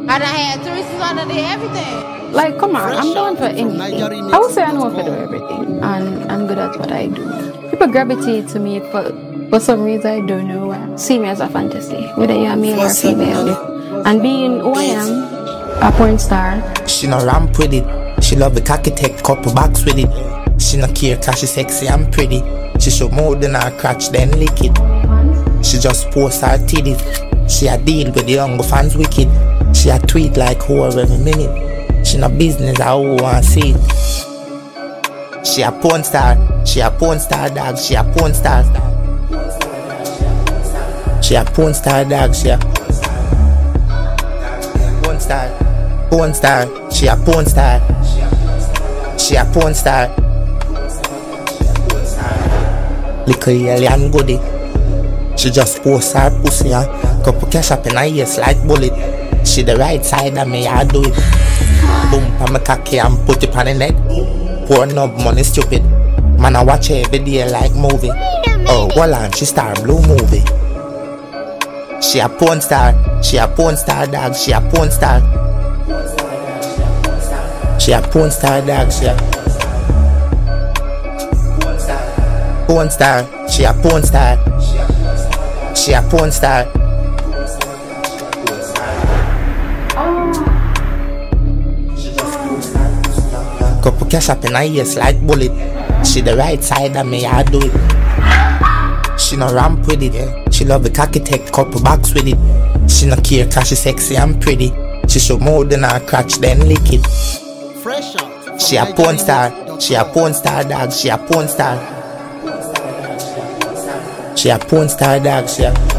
And I had tourists under there, everything. Like, come on, I'm down for anything. I would say I know how to do everything, and I'm good at what I do. People gravitate to me for some reason I don't know why. See me as a fantasy, whether you're male or female. And being who I am, a porn star. She no ramp with it. She love the cocky, take couple backs with it. She no care cause she sexy and pretty. She show more than her crotch, then lick it. She just post her titties. She a deal with the younger fans wicked. She a tweet like whore every minute. She no business, I want to see it. She a porn star. She a porn star dog. She a porn star. She a porn star dog. She a porn star. Porn star. She a porn star. She a porn star. Little alien goodie. She just post her pussy and couple cash up in her ears like bullet. She the right side of me, I do it. Boom, pa my cocky and put it on the neck. Porn up money stupid. Man I watch every day like movie. Oh, well on, she star blue movie. She a porn star. She a porn star dog. She a porn star. She a porn star dog. She a porn star. She a porn star. She a porn star. Couple cash up in her ears like bullet. She the right side of me, I do it. She no ramp with it, yeah. She love the cocky, take couple backs with it. She no care cause she sexy and pretty. She show more than her crotch, then lick it. She a porn star. She a porn star dog. She a porn star. She a porn star dog. She a